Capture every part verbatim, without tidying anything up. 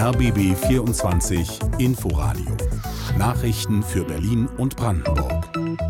R B B vierundzwanzig Inforadio. Nachrichten für Berlin und Brandenburg.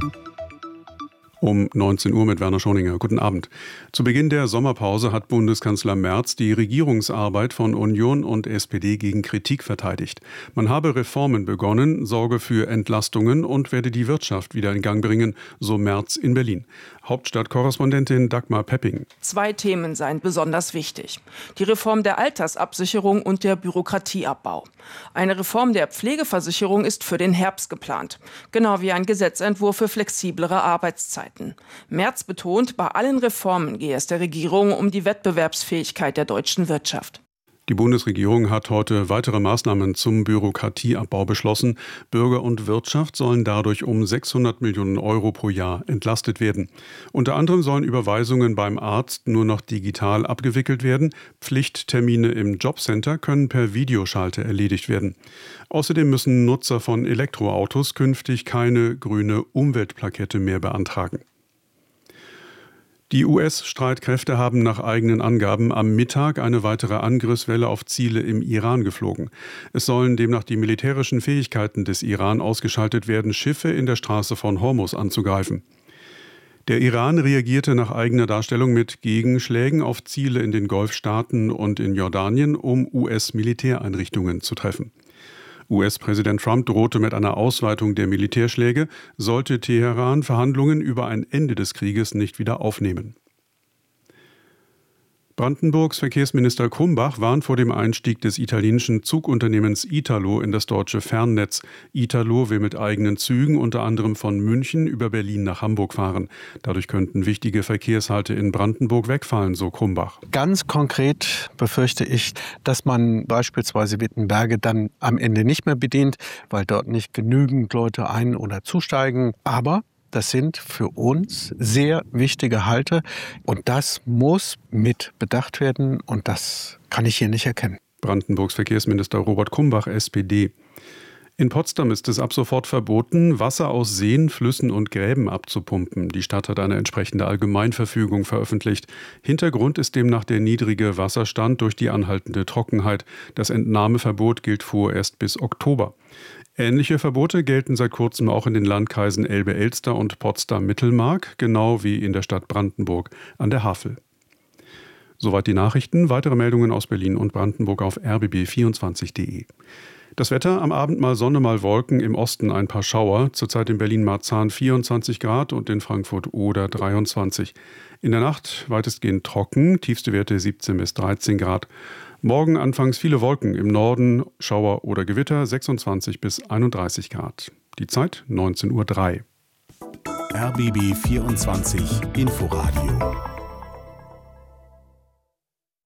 Um neunzehn Uhr mit Werner Schoninger. Guten Abend. Zu Beginn der Sommerpause hat Bundeskanzler Merz die Regierungsarbeit von Union und S P D gegen Kritik verteidigt. Man habe Reformen begonnen, sorge für Entlastungen und werde die Wirtschaft wieder in Gang bringen, so Merz in Berlin. Hauptstadtkorrespondentin Dagmar Pepping. Zwei Themen seien besonders wichtig. Die Reform der Altersabsicherung und der Bürokratieabbau. Eine Reform der Pflegeversicherung ist für den Herbst geplant. Genau wie ein Gesetzentwurf für flexiblere Arbeitszeiten. Merz betont, bei allen Reformen gehe es der Regierung um die Wettbewerbsfähigkeit der deutschen Wirtschaft. Die Bundesregierung hat heute weitere Maßnahmen zum Bürokratieabbau beschlossen. Bürger und Wirtschaft sollen dadurch um sechshundert Millionen Euro pro Jahr entlastet werden. Unter anderem sollen Überweisungen beim Arzt nur noch digital abgewickelt werden. Pflichttermine im Jobcenter können per Videoschalte erledigt werden. Außerdem müssen Nutzer von Elektroautos künftig keine grüne Umweltplakette mehr beantragen. Die U S-Streitkräfte haben nach eigenen Angaben am Mittag eine weitere Angriffswelle auf Ziele im Iran geflogen. Es sollen demnach die militärischen Fähigkeiten des Iran ausgeschaltet werden, Schiffe in der Straße von Hormuz anzugreifen. Der Iran reagierte nach eigener Darstellung mit Gegenschlägen auf Ziele in den Golfstaaten und in Jordanien, um U S-Militäreinrichtungen zu treffen. U S-Präsident Trump drohte mit einer Ausweitung der Militärschläge, sollte Teheran Verhandlungen über ein Ende des Krieges nicht wieder aufnehmen. Brandenburgs Verkehrsminister Krumbach warnt vor dem Einstieg des italienischen Zugunternehmens Italo in das deutsche Fernnetz. Italo will mit eigenen Zügen unter anderem von München über Berlin nach Hamburg fahren. Dadurch könnten wichtige Verkehrshalte in Brandenburg wegfallen, so Krumbach. Ganz konkret befürchte ich, dass man beispielsweise Wittenberge dann am Ende nicht mehr bedient, weil dort nicht genügend Leute ein- oder zusteigen. Aber das sind für uns sehr wichtige Halte und das muss mit bedacht werden und das kann ich hier nicht erkennen. Brandenburgs Verkehrsminister Robert Krumbach, S P D. In Potsdam ist es ab sofort verboten, Wasser aus Seen, Flüssen und Gräben abzupumpen. Die Stadt hat eine entsprechende Allgemeinverfügung veröffentlicht. Hintergrund ist demnach der niedrige Wasserstand durch die anhaltende Trockenheit. Das Entnahmeverbot gilt vorerst bis Oktober. Ähnliche Verbote gelten seit kurzem auch in den Landkreisen Elbe-Elster und Potsdam-Mittelmark, genau wie in der Stadt Brandenburg an der Havel. Soweit die Nachrichten. Weitere Meldungen aus Berlin und Brandenburg auf r b b vierundzwanzig punkt d e. Das Wetter, am Abend mal Sonne, mal Wolken, im Osten ein paar Schauer. Zurzeit in Berlin-Marzahn vierundzwanzig Grad und in Frankfurt-Oder dreiundzwanzig. In der Nacht weitestgehend trocken, tiefste Werte siebzehn bis dreizehn Grad. Morgen anfangs viele Wolken, im Norden Schauer oder Gewitter, sechsundzwanzig bis einunddreißig Grad. Die Zeit neunzehn Uhr drei. R B B vierundzwanzig Inforadio